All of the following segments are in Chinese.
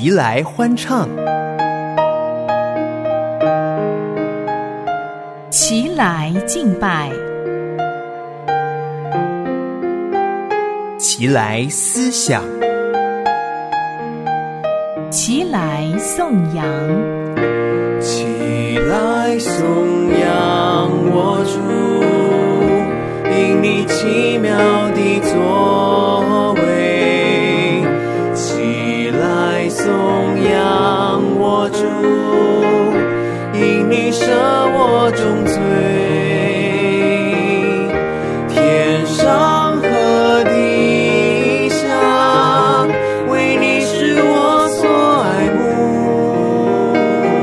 齐来欢唱， 齐来敬拜， 齐来思想， 齐来颂扬， 齐来颂扬我主，因你奇妙的作为。齐来颂扬我主，因你赦我重罪。天上和地下，为你是我所爱慕。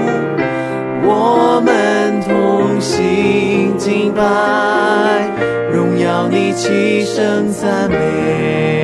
我们同心敬拜，荣耀你，齐声赞美。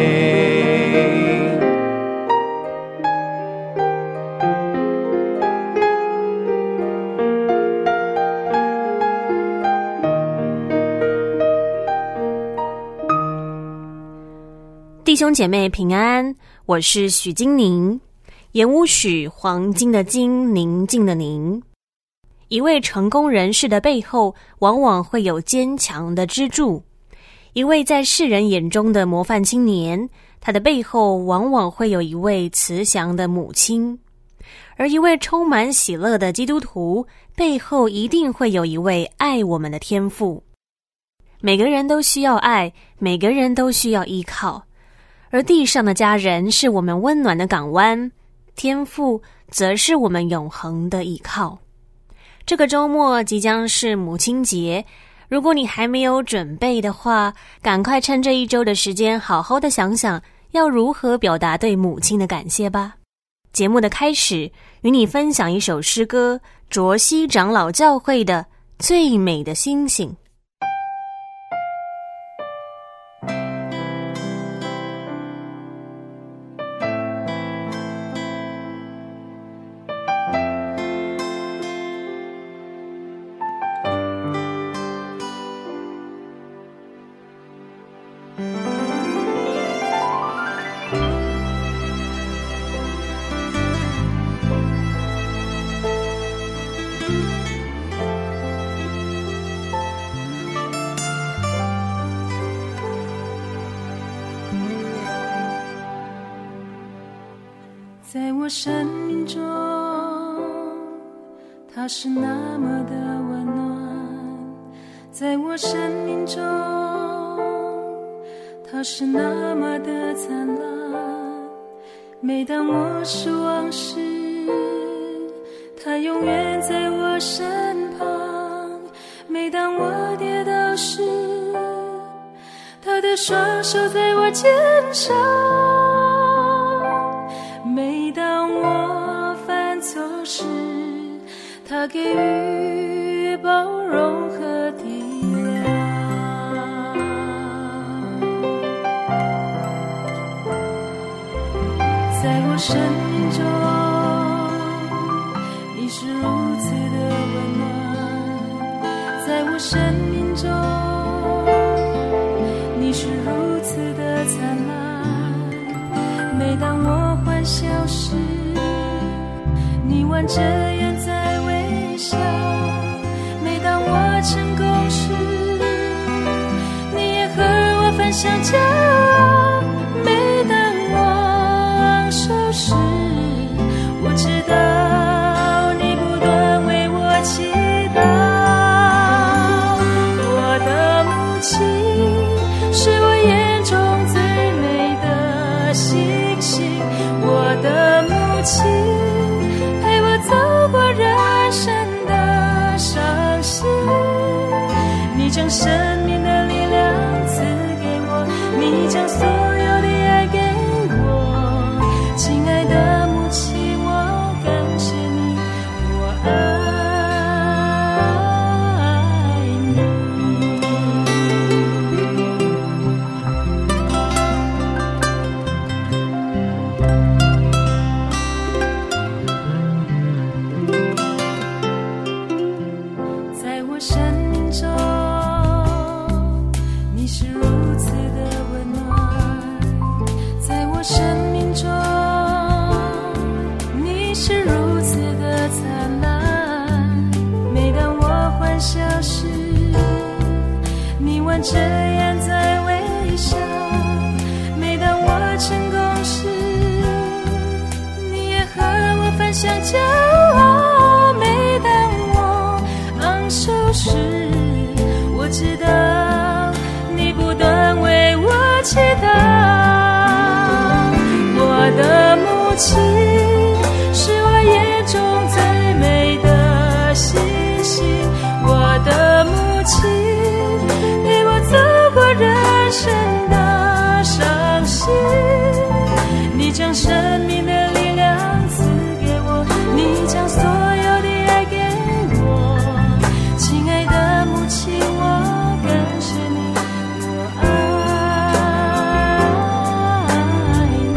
弟兄姐妹平安，我是许金宁，言无许，黄金的金，宁静的宁。一位成功人士的背后，往往会有坚强的支柱。一位在世人眼中的模范青年，他的背后往往会有一位慈祥的母亲。而一位充满喜乐的基督徒，背后一定会有一位爱我们的天父。每个人都需要爱，每个人都需要依靠。而地上的家人是我们温暖的港湾，天父则是我们永恒的依靠。这个周末即将是母亲节，如果你还没有准备的话，赶快趁这一周的时间好好的想想要如何表达对母亲的感谢吧。节目的开始，与你分享一首诗歌，卓溪长老教会的《最美的星星》。 在我生命中，它是那么的温暖；在我生命中，它是那么的灿烂。每当我失望时，它永远在我身旁；每当我跌倒时，它的双手在我肩上。每当我犯错时，他给予包容和体谅。在我生命中，你是如此的温暖；在我生命中，你是如此的灿烂。每当我欢笑时，你弯着眼在微笑；每当我成功时，你也和我分享骄傲；每当我受时，我知道你不断为我祈祷。我的母亲是我眼中最美的星星，我的母亲陪我走过人生的伤心。你将生命的力量赐给我，你将所有的爱给我。亲爱的母亲，我感谢你，我爱你。 这样在微笑。每当我成功时，你也和我分享骄傲。每当我昂首时，我知道你不断为我祈祷。我的母亲是我眼中最美的星星，我的母亲陪我走过人生的伤心。你将生命的力量赐给我，你将所有的爱给我。亲爱的母亲，我感谢你，我爱你。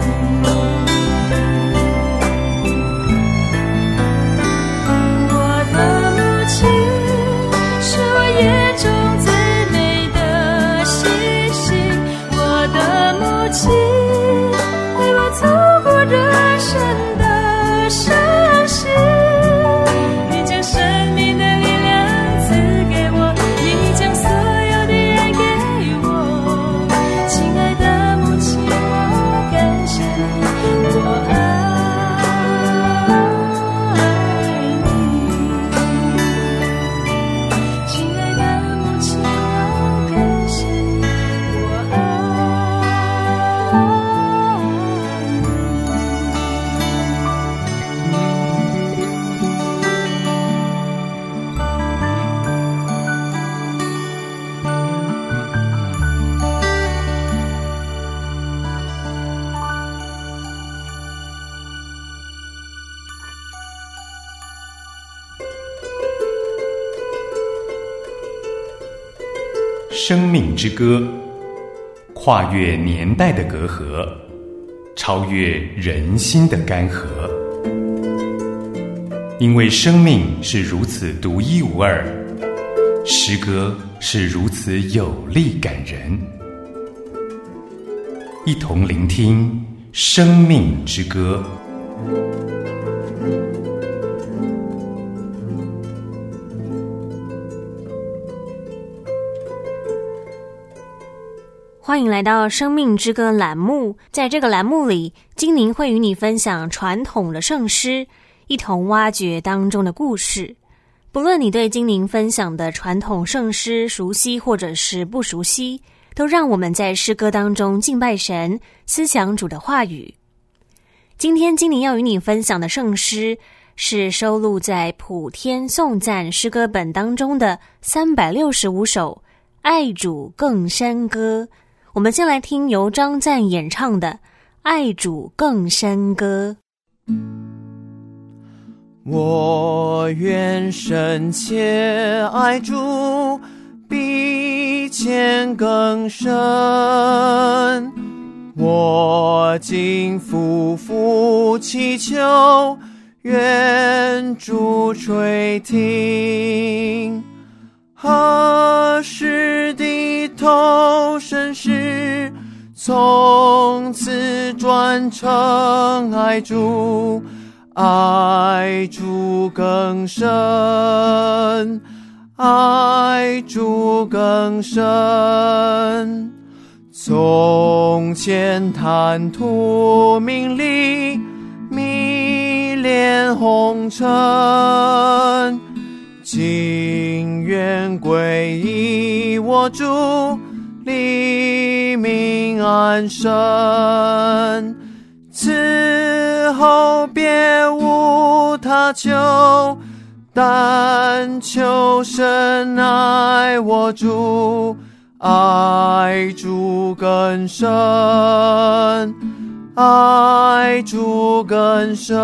我的母亲是我眼中最美的星星，我的母亲陪我走过人生的伤心。你将生命的力量赐给我，你将所有的爱给我。亲爱的母亲，我感谢你，我爱你。亲爱的母亲，我感谢你，我爱生命之歌，跨越年代的隔阂，超越人心的干涸。因为生命是如此独一无二，诗歌是如此有力感人。一同聆听生命之歌。 欢迎来到生命之歌栏目，在这个栏目里，精灵会与你分享传统的圣诗，一同挖掘当中的故事。不论你对精灵分享的传统圣诗熟悉或者是不熟悉，都让我们在诗歌当中敬拜神，思想主的话语。今天精灵要与你分享的圣诗是收录在普天颂赞诗歌本当中的365首爱主更深歌。我们先来听由张赞演唱的《爱主更深歌》。 我愿深切爱主，比前更深。我今夫妇祈求，愿主垂听。何时低头审视，从此转成爱主，爱主更深，爱主更深。从前贪图名利，迷恋红尘，今愿归依我主，黎明安身。此后别无他求，但求神爱我主，爱主更深，爱主更深。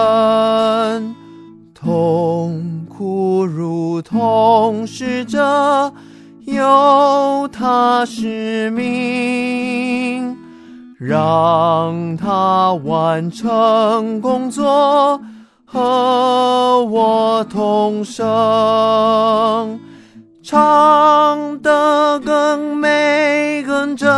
痛苦如同使者，由他使命，让他完成工作，和我同生。唱得更美更真，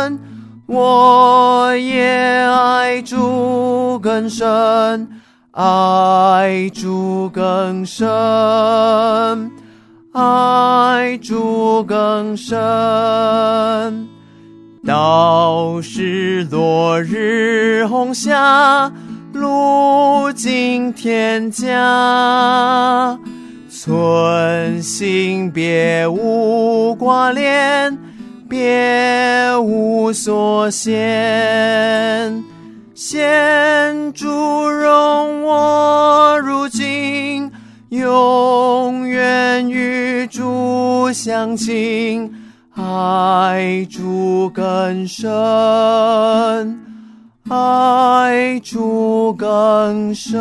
我也爱主更深，爱主更深， 爱主更深。到时落日红霞，路尽天涯。存心别无挂恋，别无所羡。献主容我如今，永远与主相亲。爱主更深，爱主更深。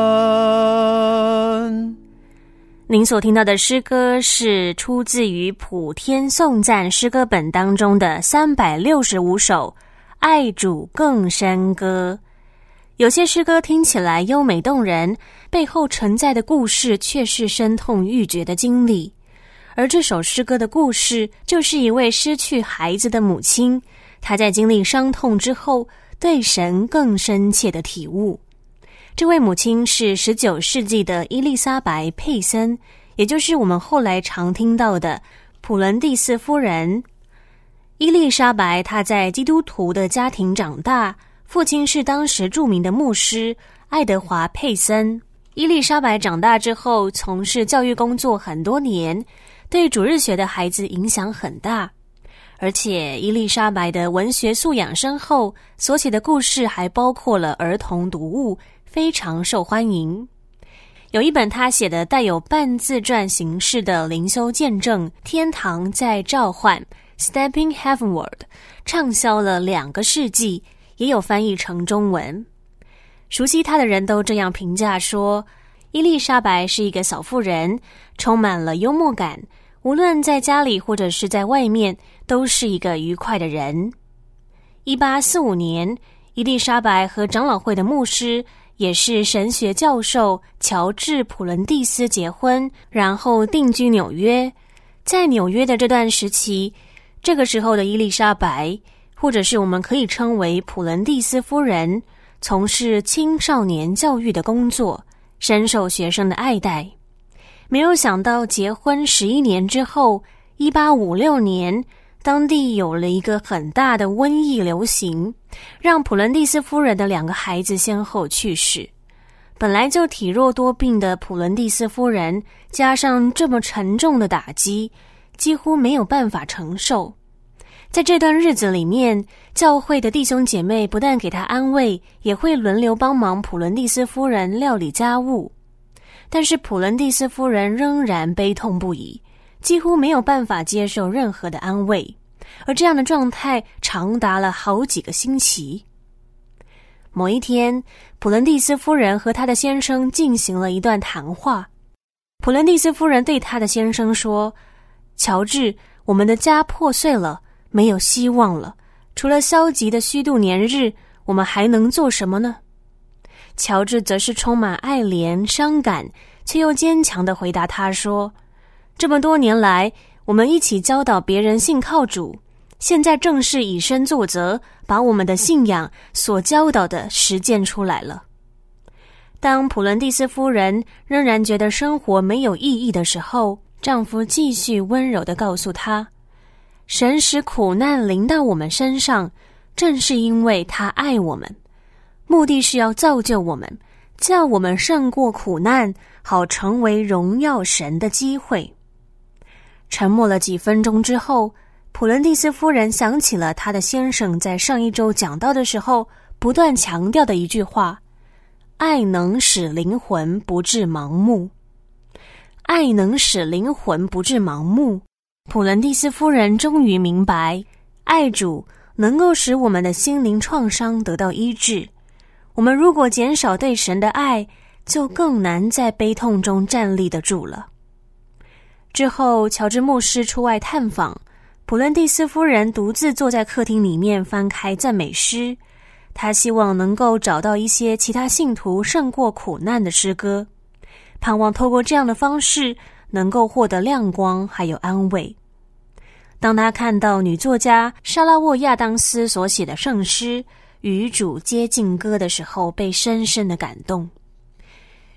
您所听到的诗歌是出自于普天颂赞诗歌本当中的365首爱主更深歌。有些诗歌听起来优美动人，背后存在的故事却是深痛欲绝的经历。而这首诗歌的故事就是一位失去孩子的母亲，她在经历伤痛之后对神更深切的体悟。这位母亲是19世纪的伊丽莎白·佩森，也就是我们后来常听到的普伦蒂斯夫人。伊丽莎白她在基督徒的家庭长大，父亲是当时著名的牧师爱德华·佩森。伊丽莎白长大之后从事教育工作很多年，对主日学的孩子影响很大。而且伊丽莎白的文学素养深厚，所写的故事还包括了儿童读物，非常受欢迎。有一本他写的带有半自传形式的灵修见证《天堂在召唤》 Stepping Heavenward， 畅销了2个世纪，也有翻译成中文。熟悉他的人都这样评价说，伊丽莎白是一个小妇人，充满了幽默感，无论在家里或者是在外面都是一个愉快的人。1845年，伊丽莎白和长老会的牧师也是神学教授乔治·普伦蒂斯结婚，然后定居纽约。在纽约的这段时期，这个时候的伊丽莎白，或者是我们可以称为普伦蒂斯夫人，从事青少年教育的工作，深受学生的爱戴。没有想到结婚11年之后，1856年，当地有了一个很大的瘟疫流行，让普伦蒂斯夫人的2个孩子先后去世。本来就体弱多病的普伦蒂斯夫人，加上这么沉重的打击，几乎没有办法承受。在这段日子里面，教会的弟兄姐妹不但给她安慰，也会轮流帮忙普伦蒂斯夫人料理家务。但是普伦蒂斯夫人仍然悲痛不已，几乎没有办法接受任何的安慰，而这样的状态长达了好几个星期。某一天，普伦蒂斯夫人和她的先生进行了一段谈话。普伦蒂斯夫人对她的先生说，乔治，我们的家破碎了，没有希望了，除了消极的虚度年日，我们还能做什么呢？乔治则是充满爱怜伤感，却又坚强地回答他说，这么多年来，我们一起教导别人信靠主，现在正是以身作则，把我们的信仰所教导的实践出来了。当普伦蒂斯夫人仍然觉得生活没有意义的时候，丈夫继续温柔地告诉她，神使苦难临到我们身上，正是因为他爱我们，目的是要造就我们，叫我们胜过苦难，好成为荣耀神的机会。沉默了几分钟之后，普伦蒂斯夫人想起了她的先生在上一周讲道的时候不断强调的一句话，爱能使灵魂不致盲目。爱能使灵魂不致盲目。普伦蒂斯夫人终于明白，爱主能够使我们的心灵创伤得到医治。我们如果减少对神的爱，就更难在悲痛中站立得住了。之后，乔治牧师出外探访，普伦蒂斯夫人独自坐在客厅里面翻开赞美诗，她希望能够找到一些其他信徒胜过苦难的诗歌，盼望透过这样的方式能够获得亮光还有安慰。当他看到女作家莎拉沃亚当斯所写的圣诗《与主接近歌》的时候，被深深的感动。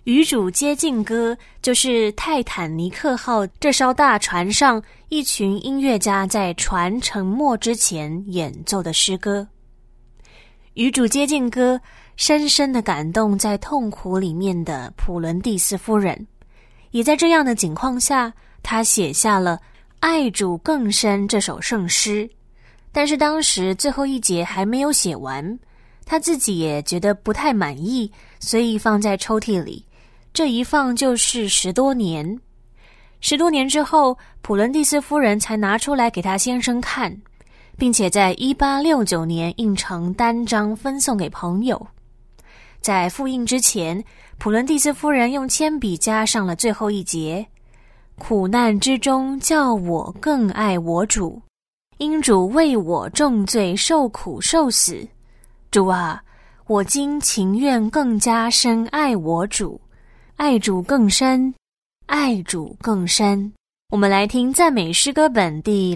与主接近歌就是泰坦尼克号这艘大船上一群音乐家在船沉没之前演奏的诗歌。与主接近歌深深地感动在痛苦里面的普伦蒂斯夫人，也在这样的境况下，她写下了《爱主更深》这首圣诗。但是当时最后一节还没有写完，她自己也觉得不太满意，所以放在抽屉里。这一放就是10多年。10多年之后，普伦蒂斯夫人才拿出来给她先生看，并且在1869年印成单张分送给朋友。在复印之前，普伦蒂斯夫人用铅笔加上了最后一节：苦难之中叫我更爱我主，因主为我重罪受苦受死。主啊，我今情愿更加深爱我主，爱主更深，爱主更深。我们来听赞美诗歌本第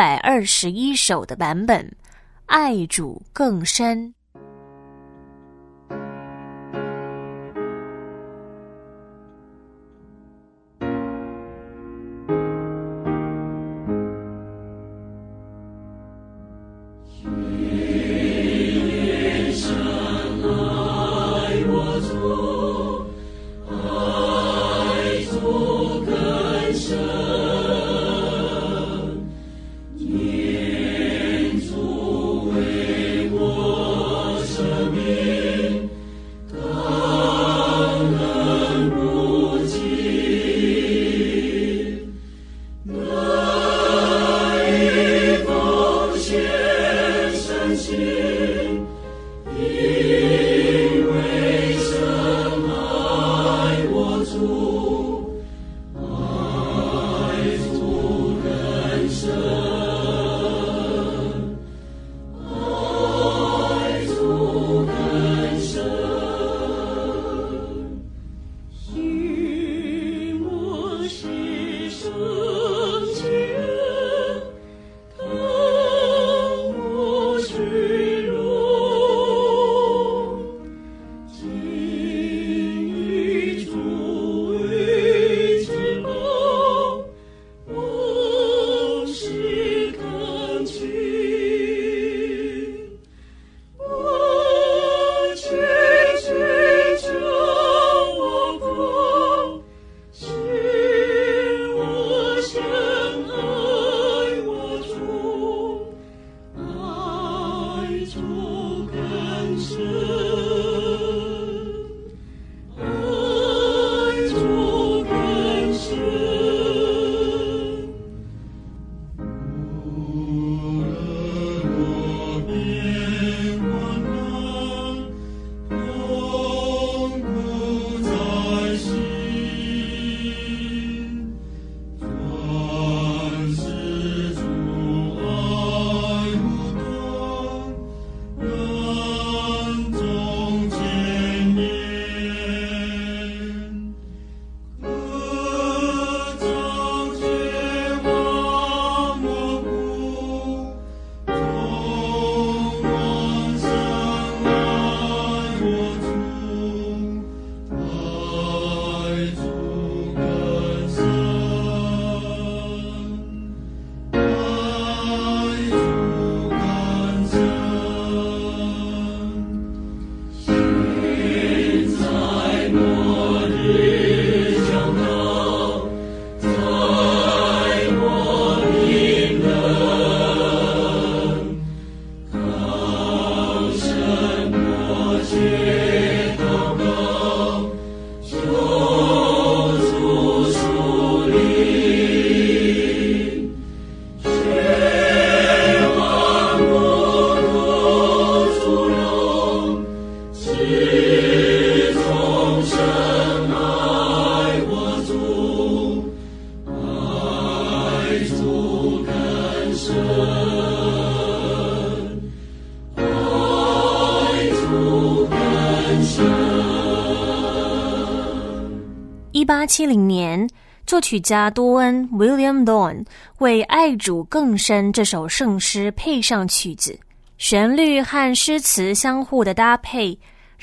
221首的版本，爱主更深。1870年，作曲家多恩 William Dawn 为《爱主更深》这首圣诗配上曲子，旋律和诗词相互的搭配，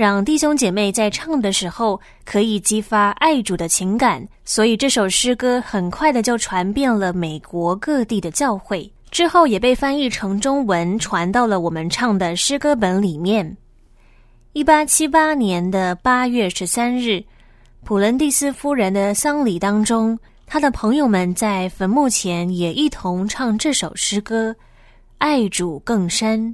让弟兄姐妹在唱的时候可以激发爱主的情感，所以这首诗歌很快的就传遍了美国各地的教会，之后也被翻译成中文，传到了我们唱的诗歌本里面。1878年的8月13日，普伦蒂斯夫人的丧礼当中，她的朋友们在坟墓前也一同唱这首诗歌，爱主更深。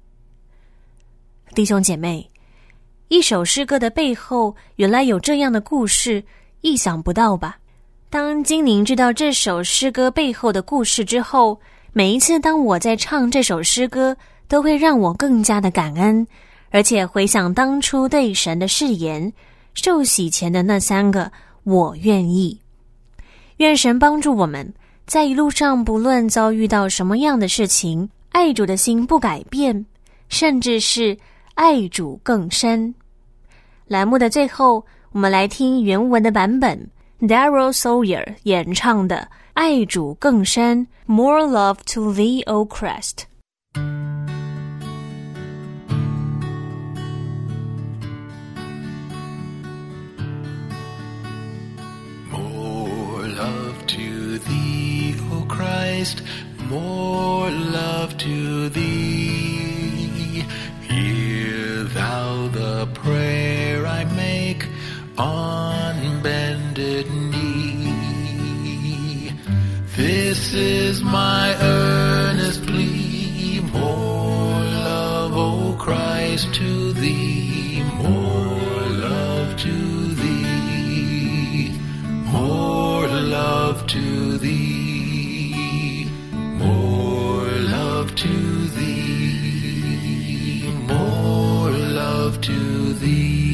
弟兄姐妹，一首诗歌的背后原来有这样的故事，意想不到吧？当金宁知道这首诗歌背后的故事之后，每一次当我在唱这首诗歌，都会让我更加的感恩，而且回想当初对神的誓言，受洗前的那3个我愿意。愿神帮助我们，在一路上不论遭遇到什么样的事情，爱主的心不改变，甚至是爱主更深。栏目的最后，我们来听原文的版本 Darrell Sawyer 演唱的爱主更深 More Love to Thee, O Christ。 More love to Thee, O Christ, more love to Thee. Hear Thou the prayer I make on bended knee. This is my earnest plea, more love, O Christ, to Thee, more love to Thee, more love to Thee, more love to Thee, more love to Thee.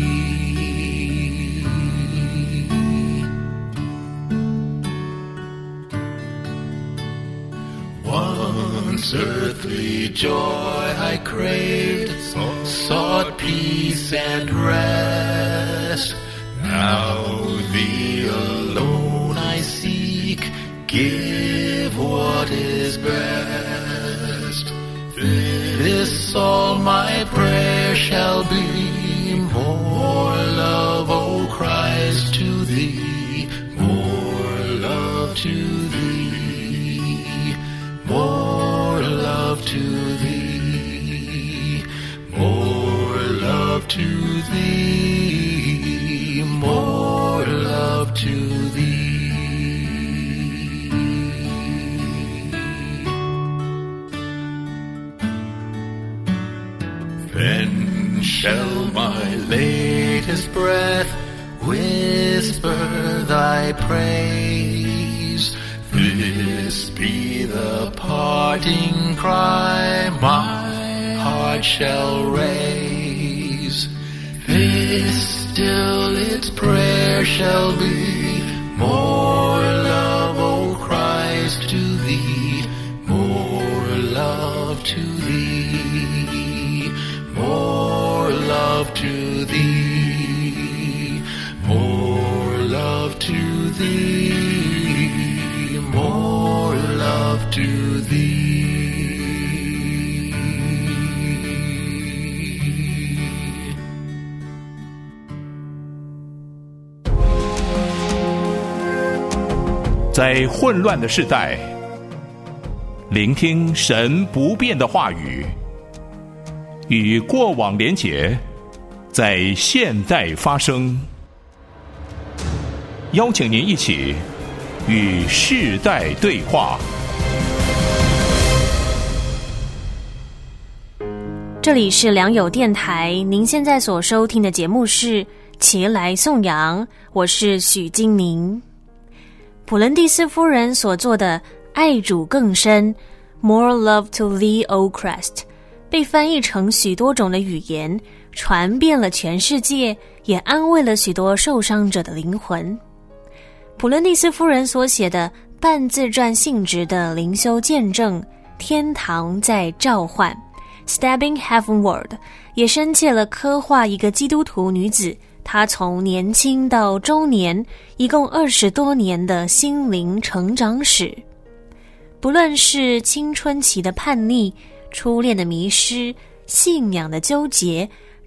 Once earthly joy I craved, sought peace and rest. Now Thee alone I seek, give what is best. This all my prayer shall be, more love, O Christ, to Thee, more love to Thee, more love to Thee, more love to Thee, more love to Thee. Then shall my latest breath whisper Thy praise. This be the parting cry my heart shall raise. This still its prayer shall be, more love, O Christ, to Thee, more love to Thee, more love to Thee, more love to Thee, more love to Thee. 《在混乱的世代，聆听神不变的话语，与过往连结，在现代发生。邀请您一起与世代对话。 这里是良友电台，您现在所收听的节目是《齐来颂扬》，我是许金宁。普伦蒂斯夫人所做的爱主更深 More love to thee, O Christ 被翻译成许多种的语言，传遍了全世界，也安慰了许多受伤者的灵魂。普伦蒂斯夫人所写的半自传性质的灵修见证天堂在召唤 Stepping Heavenward 也深切了刻画一个基督徒女子她从年轻到中年一共20多年的心灵成长史。不论是青春期的叛逆、初恋的迷失、信仰的纠结，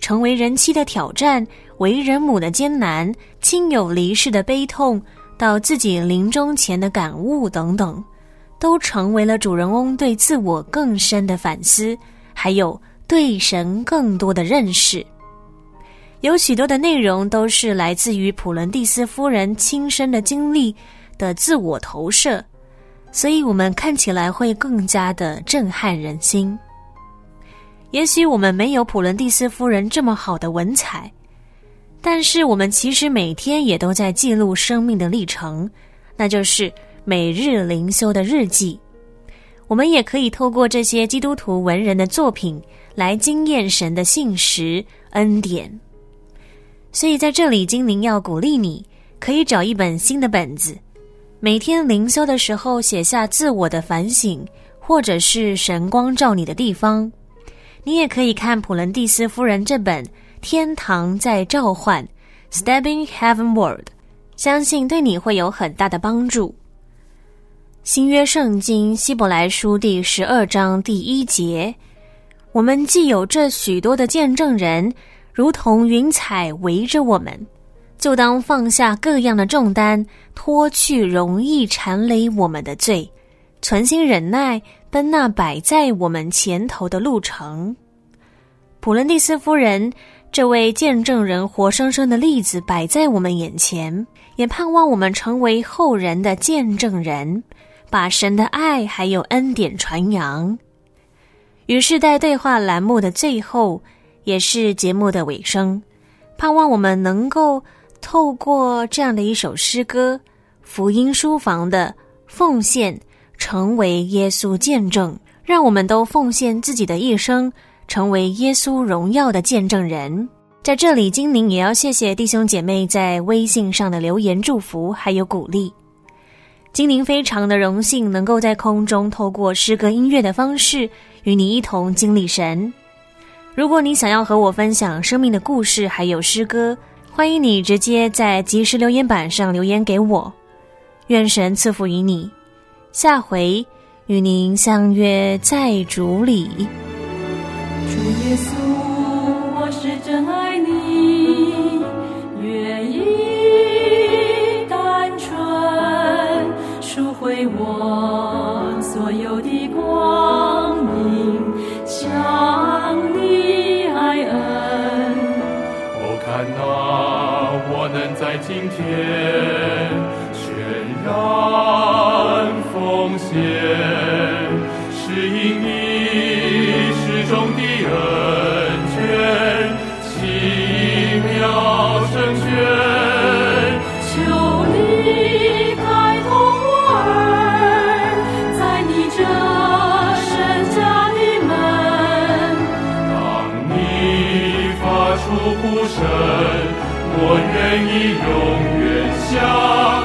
成为人妻的挑战，为人母的艰难，亲友离世的悲痛，到自己临终前的感悟等等，都成为了主人翁对自我更深的反思，还有对神更多的认识。有许多的内容都是来自于普伦蒂斯夫人亲身的经历的自我投射，所以我们看起来会更加的震撼人心。也许我们没有普伦蒂斯夫人这么好的文采，但是我们其实每天也都在记录生命的历程，那就是每日灵修的日记。我们也可以透过这些基督徒文人的作品来经验神的信实恩典。所以在这里，精灵要鼓励你，可以找一本新的本子，每天灵修的时候写下自我的反省，或者是神光照你的地方。你也可以看普伦蒂斯夫人这本《天堂在召唤》 Stepping Heavenward， 相信对你会有很大的帮助。新约圣经希伯来书第12章第1节，我们既有这许多的见证人，如同云彩围着我们，就当放下各样的重担，脱去容易缠累我们的罪，存心忍耐，奔那摆在我们前头的路程。普伦蒂斯夫人这位见证人活生生的例子摆在我们眼前，也盼望我们成为后人的见证人，把神的爱还有恩典传扬。于是在对话栏目的最后，也是节目的尾声，盼望我们能够透过这样的一首诗歌，福音书房的奉献，成为耶稣见证，让我们都奉献自己的一生，成为耶稣荣耀的见证人。在这里，精灵也要谢谢弟兄姐妹在微信上的留言祝福还有鼓励。精灵非常的荣幸能够在空中透过诗歌音乐的方式与你一同经历神。如果你想要和我分享生命的故事还有诗歌，欢迎你直接在即时留言板上留言给我。愿神赐福于你，下回与您相约在主里。 主耶稣，我是真爱你，愿意单纯赎回我所有的光阴，向你爱恩。 看哪，我能在今天全然奉献，是因你始终的恩眷，奇妙成全。 求你开通我耳，在你这圣家的门， 当你发出呼声，我愿意永远相